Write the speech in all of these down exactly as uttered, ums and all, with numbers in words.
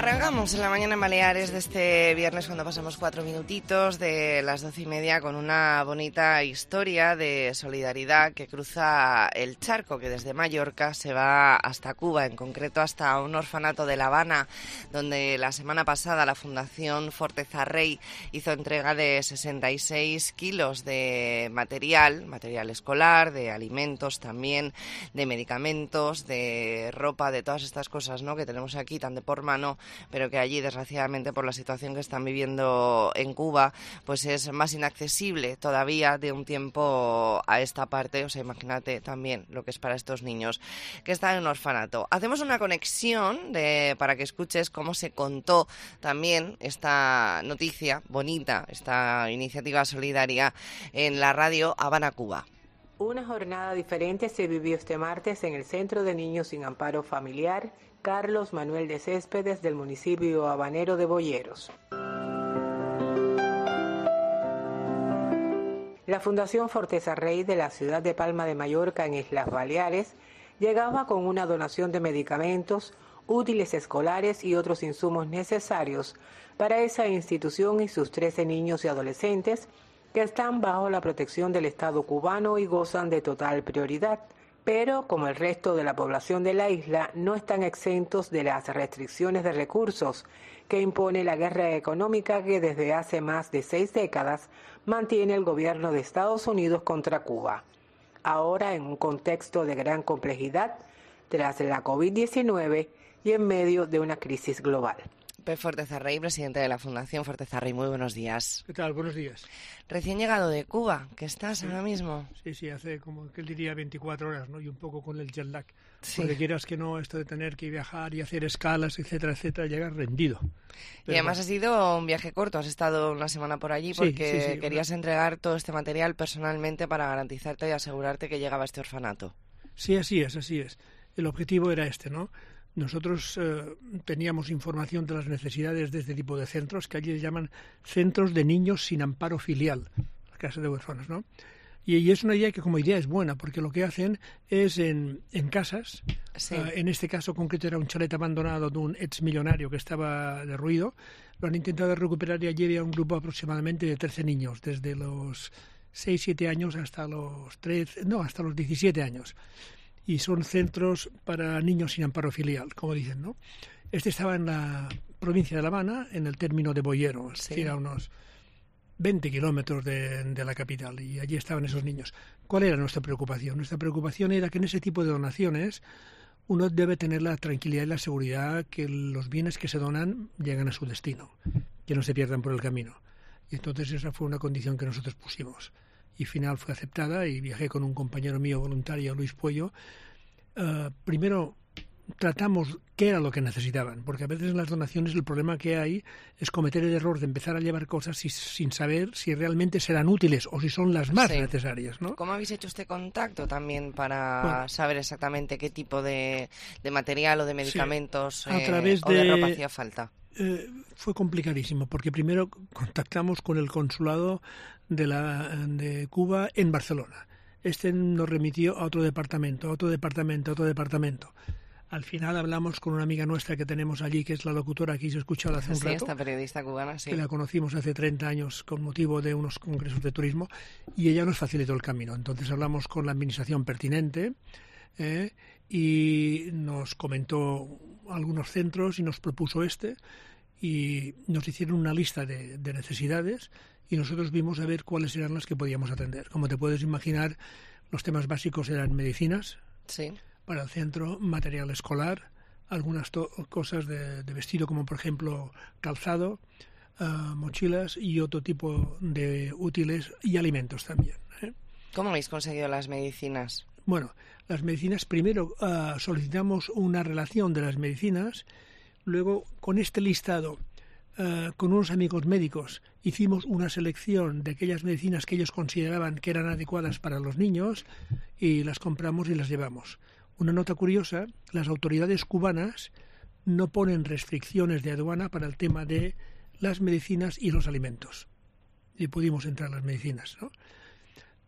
Arrancamos en la mañana en Baleares de este viernes cuando pasamos cuatro minutitos de las doce y media con una bonita historia de solidaridad que cruza el charco, que desde Mallorca se va hasta Cuba, en concreto hasta un orfanato de La Habana, donde la semana pasada la Fundación Forteza Rey hizo entrega de sesenta y seis kilos de material, material escolar, de alimentos también, de medicamentos, de ropa, de todas estas cosas, ¿no?, que tenemos aquí tan de por mano, pero que allí, desgraciadamente, por la situación que están viviendo en Cuba, pues es más inaccesible todavía de un tiempo a esta parte. O sea, imagínate también lo que es para estos niños que están en un orfanato. Hacemos una conexión de, para que escuches cómo se contó también esta noticia bonita, esta iniciativa solidaria en la radio Habana, Cuba. Una jornada diferente se vivió este martes en el Centro de Niños sin Amparo Familiar Carlos Manuel de Céspedes del municipio habanero de Boyeros. La Fundación Forteza Rey de la ciudad de Palma de Mallorca en Islas Baleares llegaba con una donación de medicamentos, útiles escolares y otros insumos necesarios para esa institución y sus trece niños y adolescentes que están bajo la protección del Estado cubano y gozan de total prioridad. Pero, como el resto de la población de la isla, no están exentos de las restricciones de recursos que impone la guerra económica que desde hace más de seis décadas mantiene el gobierno de Estados Unidos contra Cuba. Ahora, en un contexto de gran complejidad, tras la COVID diecinueve y en medio de una crisis global. Pep Forteza Rey, presidente de la Fundación Forteza Rey, muy buenos días. ¿Qué tal? Buenos días. Recién llegado de Cuba, ¿qué estás sí. ahora mismo? Sí, sí, hace como que él diría veinticuatro horas, ¿no? Y un poco con el jet lag. Sí. Porque quieras que no, esto de tener que viajar y hacer escalas, etcétera, etcétera, llegas rendido. Pero y además bueno. Ha sido un viaje corto, has estado una semana por allí porque sí, sí, sí, querías una... entregar todo este material personalmente para garantizarte y asegurarte que llegaba a este orfanato. Sí, así es, así es. El objetivo era este, ¿no? Nosotros eh, teníamos información de las necesidades de este tipo de centros, que allí se llaman centros de niños sin amparo filial, la casa de huérfanos, ¿no? Y, y es una idea que como idea es buena, porque lo que hacen es en, en casas, sí. eh, en este caso concreto era un chalet abandonado de un ex millonario que estaba derruido, lo han intentado recuperar y allí había un grupo aproximadamente de trece niños, desde los seis siete años hasta los trece, no, hasta los diecisiete años. Y son centros para niños sin amparo filial, como dicen, ¿no? Este estaba en la provincia de La Habana, en el término de Boyeros, sí. Es decir, a unos veinte kilómetros de, de la capital, y allí estaban esos niños. ¿Cuál era nuestra preocupación? Nuestra preocupación era que en ese tipo de donaciones uno debe tener la tranquilidad y la seguridad que los bienes que se donan llegan a su destino, que no se pierdan por el camino. Y entonces esa fue una condición que nosotros pusimos. Y final fue aceptada y viajé con un compañero mío voluntario, Luis Puello. Uh, primero tratamos qué era lo que necesitaban, porque a veces en las donaciones el problema que hay es cometer el error de empezar a llevar cosas si, sin saber si realmente serán útiles o si son las más sí. necesarias, ¿no? ¿Cómo habéis hecho este contacto también para bueno, saber exactamente qué tipo de, de material o de medicamentos sí. a eh, través o de de ropa hacía falta? Eh, fue complicadísimo, porque primero contactamos con el consulado de, la, de Cuba en Barcelona. Este nos remitió a otro departamento, a otro departamento, a otro departamento. Al final hablamos con una amiga nuestra que tenemos allí, que es la locutora que se escuchado hace un sí, rato. Esta periodista cubana, sí. Que la conocimos hace treinta años con motivo de unos congresos de turismo, y ella nos facilitó el camino. Entonces hablamos con la administración pertinente eh, y nos comentó algunos centros y nos propuso este, y nos hicieron una lista de, de necesidades y nosotros vimos a ver cuáles eran las que podíamos atender. Como te puedes imaginar, los temas básicos eran medicinas sí. para el centro, material escolar, algunas to- cosas de, de vestido como por ejemplo calzado, uh, mochilas y otro tipo de útiles y alimentos también, ¿eh? ¿Cómo habéis conseguido las medicinas? Bueno, las medicinas primero uh, solicitamos una relación de las medicinas. Luego, con este listado, uh, con unos amigos médicos, hicimos una selección de aquellas medicinas que ellos consideraban que eran adecuadas para los niños y las compramos y las llevamos. Una nota curiosa, las autoridades cubanas no ponen restricciones de aduana para el tema de las medicinas y los alimentos. Y pudimos entrar las medicinas, ¿no?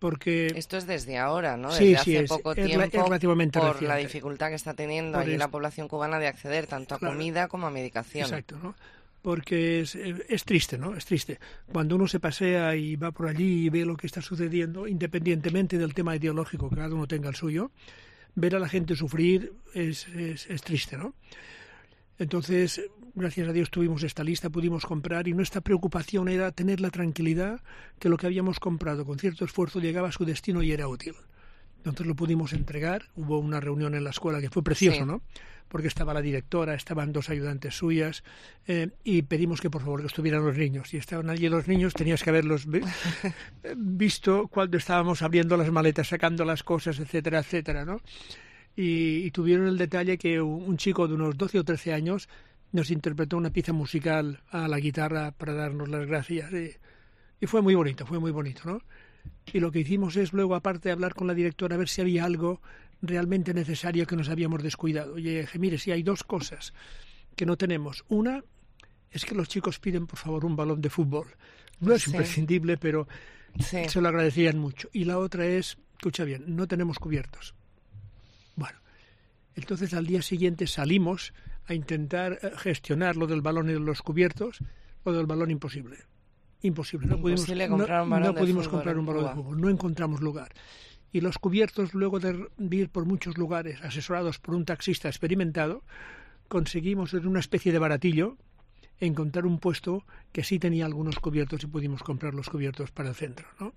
Porque esto es desde ahora, ¿no? Sí, desde sí, hace es, poco es, tiempo, es relativamente por reciente. la dificultad que está teniendo por allí es... la población cubana de acceder tanto a claro. comida como a medicación. Exacto, ¿no? Porque es, es triste, ¿no? Es triste. Cuando uno se pasea y va por allí y ve lo que está sucediendo, independientemente del tema ideológico, que cada uno tenga el suyo, ver a la gente sufrir es, es, es triste, ¿no? Entonces, gracias a Dios tuvimos esta lista, pudimos comprar y nuestra preocupación era tener la tranquilidad que lo que habíamos comprado con cierto esfuerzo llegaba a su destino y era útil. Entonces lo pudimos entregar, hubo una reunión en la escuela que fue precioso, sí. ¿no? Porque estaba la directora, estaban dos ayudantes suyas eh, y pedimos que por favor que estuvieran los niños. Y estaban allí los niños, tenías que haberlos vi- visto cuando estábamos abriendo las maletas, sacando las cosas, etcétera, etcétera, ¿no? Y, y tuvieron el detalle que un, un chico de unos doce o trece años nos interpretó una pieza musical a la guitarra para darnos las gracias. Y, y fue muy bonito, fue muy bonito, ¿no? Y lo que hicimos es luego, aparte de hablar con la directora, a ver si había algo realmente necesario que nos habíamos descuidado. Y dije, mire, sí, hay dos cosas que no tenemos. Una es que los chicos piden, por favor, un balón de fútbol. No es sí. imprescindible, pero sí. se lo agradecerían mucho. Y la otra es, escucha bien, no tenemos cubiertos. Bueno, entonces al día siguiente salimos a intentar gestionar lo del balón y de los cubiertos, lo del balón imposible. Imposible, no pudimos, comprar un balón no, no pudimos de comprar un balón de fútbol, no encontramos lugar. Y los cubiertos, luego de ir por muchos lugares, asesorados por un taxista experimentado, conseguimos en una especie de baratillo encontrar un puesto que sí tenía algunos cubiertos y pudimos comprar los cubiertos para el centro, ¿no?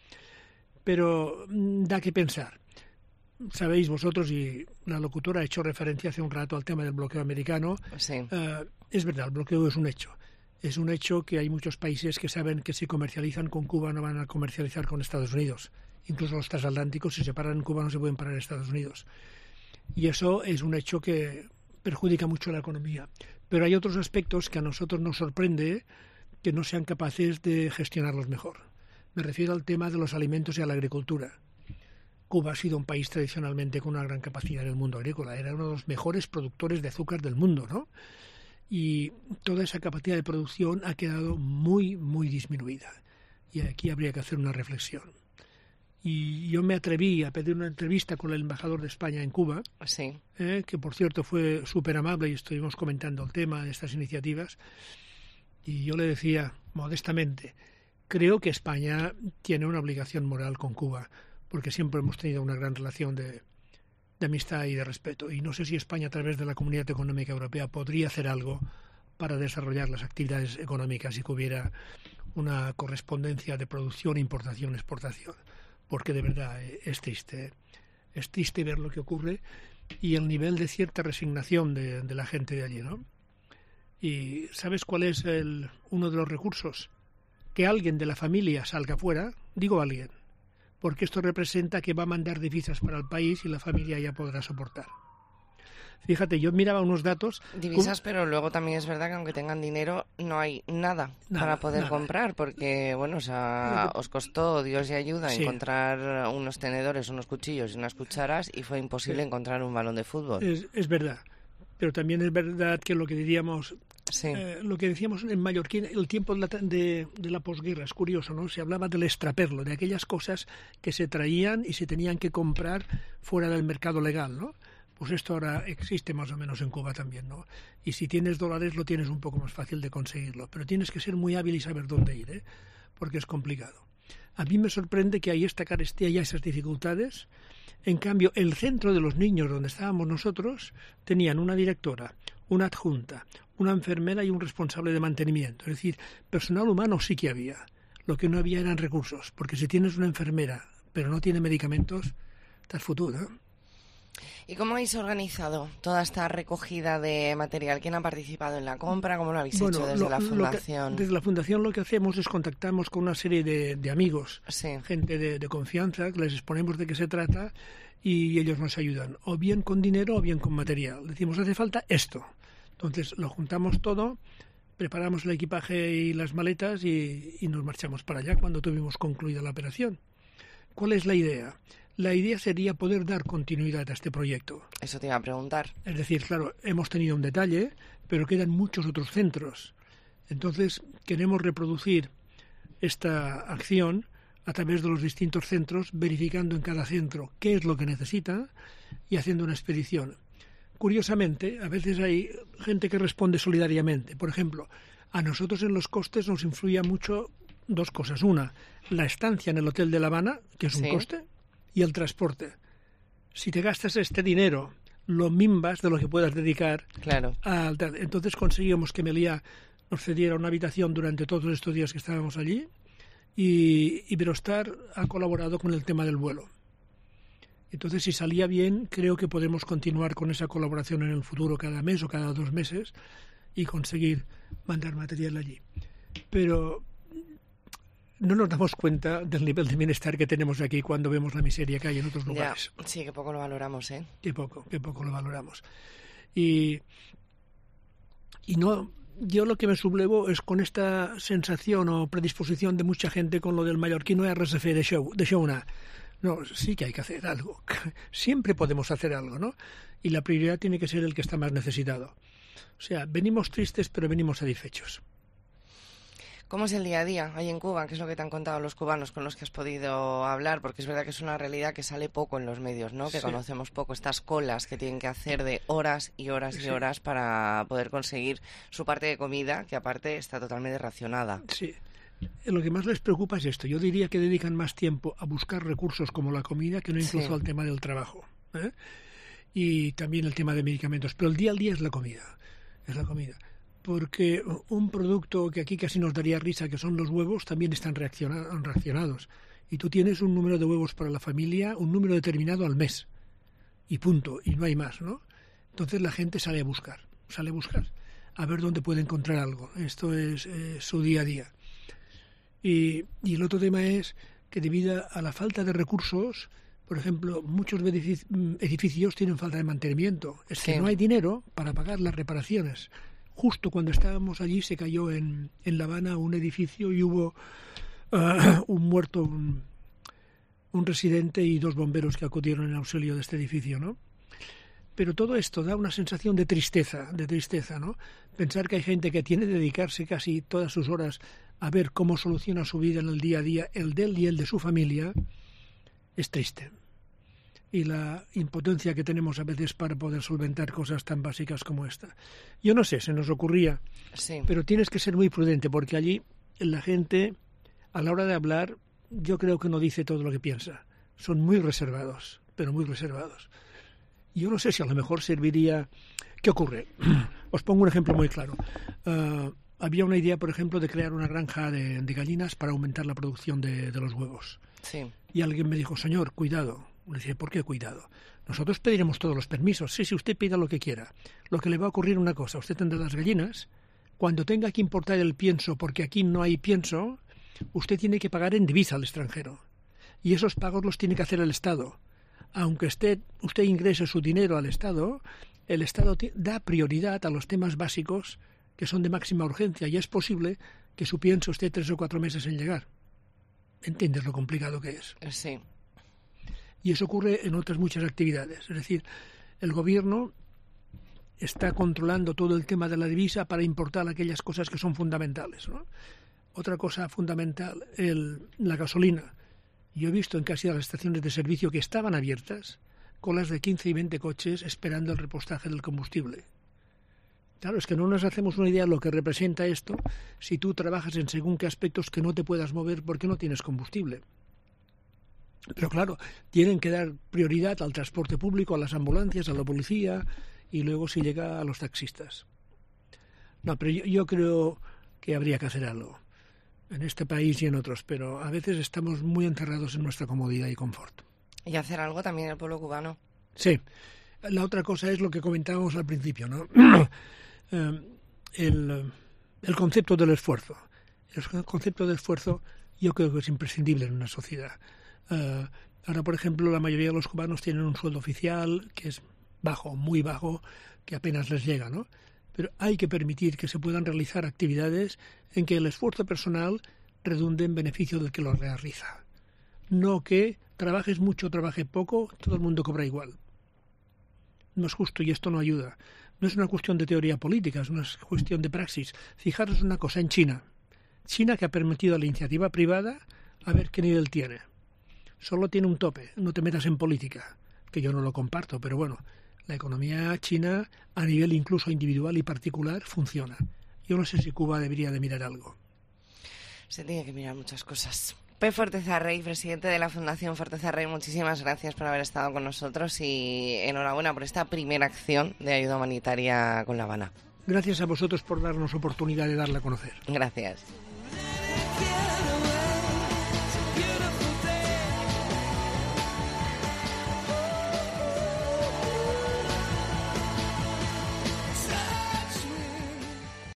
Pero da que pensar. Sabéis vosotros, y la locutora ha hecho referencia hace un rato al tema del bloqueo americano, sí. uh, es verdad, el bloqueo es un hecho. Es un hecho que hay muchos países que saben que si comercializan con Cuba no van a comercializar con Estados Unidos. Incluso los transatlánticos, si se paran en Cuba, no se pueden parar en Estados Unidos. Y eso es un hecho que perjudica mucho la economía. Pero hay otros aspectos que a nosotros nos sorprende que no sean capaces de gestionarlos mejor. Me refiero al tema de los alimentos y a la agricultura. Cuba ha sido un país tradicionalmente con una gran capacidad en el mundo agrícola. Era uno de los mejores productores de azúcar del mundo, ¿no? Y toda esa capacidad de producción ha quedado muy, muy disminuida. Y aquí habría que hacer una reflexión. Y yo me atreví a pedir una entrevista con el embajador de España en Cuba, sí. eh, que por cierto fue súper amable y estuvimos comentando el tema de estas iniciativas. Y yo le decía modestamente, creo que España tiene una obligación moral con Cuba, porque siempre hemos tenido una gran relación de... de amistad y de respeto. Y no sé si España, a través de la Comunidad Económica Europea, podría hacer algo para desarrollar las actividades económicas y que hubiera una correspondencia de producción, importación, exportación. Porque de verdad es triste. Es triste ver lo que ocurre y el nivel de cierta resignación de, de la gente de allí, ¿no? ¿Y sabes cuál es el, uno de los recursos? Que alguien de la familia salga fuera, digo alguien, porque esto representa que va a mandar divisas para el país y la familia ya podrá soportar. Fíjate, yo miraba unos datos... Divisas, pero luego también es verdad que aunque tengan dinero no hay nada, nada para poder nada. comprar, porque, bueno, o sea, os costó, Dios y ayuda, sí. encontrar unos tenedores, unos cuchillos y unas cucharas y fue imposible sí. encontrar un balón de fútbol. Es, es verdad, pero también es verdad que lo que diríamos... Sí. Eh, lo que decíamos en mallorquín, el tiempo de la, de, de la posguerra, es curioso, ¿no? Se hablaba del extraperlo, de aquellas cosas que se traían y se tenían que comprar fuera del mercado legal, ¿no? Pues esto ahora existe más o menos en Cuba también, ¿no? Y si tienes dólares lo tienes un poco más fácil de conseguirlo, pero tienes que ser muy hábil y saber dónde ir, ¿eh? Porque es complicado. A mí me sorprende que hay esta carestía y esas dificultades. En cambio, el centro de los niños donde estábamos nosotros tenían una directora, una adjunta, una enfermera y un responsable de mantenimiento. Es decir, personal humano sí que había. Lo que no había eran recursos, porque si tienes una enfermera pero no tiene medicamentos, estás futuro, ¿eh? ¿Y cómo habéis organizado toda esta recogida de material? ¿Quién ha participado en la compra? ¿Cómo lo habéis bueno, hecho desde lo, la Fundación? Que, desde la Fundación lo que hacemos es contactamos con una serie de, de amigos, sí. gente de, de confianza, que les exponemos de qué se trata y ellos nos ayudan, o bien con dinero o bien con material. Decimos, hace falta esto. Entonces lo juntamos todo, preparamos el equipaje y las maletas y, y nos marchamos para allá cuando tuvimos concluida la operación. ¿Cuál es la idea? La idea sería poder dar continuidad a este proyecto. Eso te iba a preguntar. Es decir, claro, hemos tenido un detalle, pero quedan muchos otros centros. Entonces, queremos reproducir esta acción a través de los distintos centros, verificando en cada centro qué es lo que necesita y haciendo una expedición. Curiosamente, a veces hay gente que responde solidariamente. Por ejemplo, a nosotros en los costes nos influye mucho dos cosas. Una, la estancia en el Hotel de La Habana, que es un sí. coste, y el transporte. Si te gastas este dinero, lo mimbas de lo que puedas dedicar. Claro. A, entonces conseguimos que Meliá nos cediera una habitación durante todos estos días que estábamos allí, y Iberostar ha colaborado con el tema del vuelo. Entonces, si salía bien, creo que podemos continuar con esa colaboración en el futuro, cada mes o cada dos meses, y conseguir mandar material allí. Pero no nos damos cuenta del nivel de bienestar que tenemos aquí cuando vemos la miseria que hay en otros lugares. Ya, sí, que poco lo valoramos, ¿eh? Qué poco, qué poco lo valoramos. Y, y no... Yo lo que me sublevo es con esta sensación o predisposición de mucha gente con lo del mallorquí no hay res a fer d'això, d'això una. No, sí que hay que hacer algo. Siempre podemos hacer algo, ¿no? Y la prioridad tiene que ser el que está más necesitado. O sea, venimos tristes, pero venimos satisfechos. ¿Cómo es el día a día ahí en Cuba? ¿Qué es lo que te han contado los cubanos con los que has podido hablar? Porque es verdad que es una realidad que sale poco en los medios, ¿no? Que sí. Conocemos poco estas colas que tienen que hacer de horas y horas y sí. horas para poder conseguir su parte de comida, que aparte está totalmente racionada. Sí. Lo que más les preocupa es esto. Yo diría que dedican más tiempo a buscar recursos como la comida que no incluso sí. al tema del trabajo, ¿eh? Y también el tema de medicamentos. Pero el día al día es la comida. Es la comida. Porque un producto que aquí casi nos daría risa, que son los huevos, también están reaccionados. Y tú tienes un número de huevos para la familia, un número determinado al mes. Y punto, y no hay más, ¿no? Entonces la gente sale a buscar, sale a buscar, a ver dónde puede encontrar algo. Esto es eh, su día a día. Y, y el otro tema es que debido a la falta de recursos, por ejemplo, muchos edificios tienen falta de mantenimiento. Es que sí. no hay dinero para pagar las reparaciones. Justo cuando estábamos allí se cayó en, en La Habana un edificio y hubo uh, un muerto, un, un residente y dos bomberos que acudieron en auxilio de este edificio, ¿no? Pero todo esto da una sensación de tristeza, de tristeza, ¿no? Pensar que hay gente que tiene que dedicarse casi todas sus horas a ver cómo soluciona su vida en el día a día, el de él y el de su familia, es triste. Y la impotencia que tenemos a veces para poder solventar cosas tan básicas como esta. Yo no sé, se nos ocurría, sí. pero tienes que ser muy prudente porque allí la gente, a la hora de hablar, yo creo que no dice todo lo que piensa. Son muy reservados, pero muy reservados. Yo no sé si a lo mejor serviría... ¿Qué ocurre? Os pongo un ejemplo muy claro. Uh, había una idea, por ejemplo, de crear una granja de, de gallinas para aumentar la producción de, de los huevos. Sí. Y alguien me dijo, señor, cuidado. Le dije, ¿por qué cuidado? Nosotros pediremos todos los permisos. Sí, si usted pida lo que quiera. Lo que le va a ocurrir una cosa. Usted tendrá las gallinas. Cuando tenga que importar el pienso, porque aquí no hay pienso, usted tiene que pagar en divisa al extranjero. Y esos pagos los tiene que hacer el Estado. Aunque usted, usted ingrese su dinero al Estado, el Estado da prioridad a los temas básicos que son de máxima urgencia. Y es posible que su pienso esté tres o cuatro meses en llegar. ¿Entiendes lo complicado que es? Sí. Y eso ocurre en otras muchas actividades. Es decir, el gobierno está controlando todo el tema de la divisa para importar aquellas cosas que son fundamentales, ¿no? Otra cosa fundamental, el, la gasolina. Yo he visto en casi las estaciones de servicio que estaban abiertas colas de quince y veinte coches esperando el repostaje del combustible. Claro, es que no nos hacemos una idea de lo que representa esto si tú trabajas en según qué aspectos que no te puedas mover porque no tienes combustible. Pero claro, tienen que dar prioridad al transporte público, a las ambulancias, a la policía y luego si llega a los taxistas. No, pero yo, yo creo que habría que hacer algo en este país y en otros, pero a veces estamos muy encerrados en nuestra comodidad y confort. Y hacer algo también el pueblo cubano. Sí. La otra cosa es lo que comentábamos al principio, ¿no? el, el concepto del esfuerzo. El concepto de esfuerzo yo creo que es imprescindible en una sociedad. Uh, ahora, por ejemplo, la mayoría de los cubanos tienen un sueldo oficial que es bajo, muy bajo, que apenas les llega, ¿no? Pero hay que permitir que se puedan realizar actividades en que el esfuerzo personal redunde en beneficio del que lo realiza. No que trabajes mucho o trabajes poco, todo el mundo cobra igual. No es justo y esto no ayuda. No es una cuestión de teoría política, es una cuestión de praxis. Fijaros una cosa en China. China que ha permitido a la iniciativa privada a ver qué nivel tiene. Solo tiene un tope, no te metas en política, que yo no lo comparto, pero bueno, la economía china, a nivel incluso individual y particular, funciona. Yo no sé si Cuba debería de mirar algo. Se tiene que mirar muchas cosas. Pep Forteza Rey, presidente de la Fundación Forteza Rey, muchísimas gracias por haber estado con nosotros y enhorabuena por esta primera acción de ayuda humanitaria con La Habana. Gracias a vosotros por darnos oportunidad de darla a conocer. Gracias.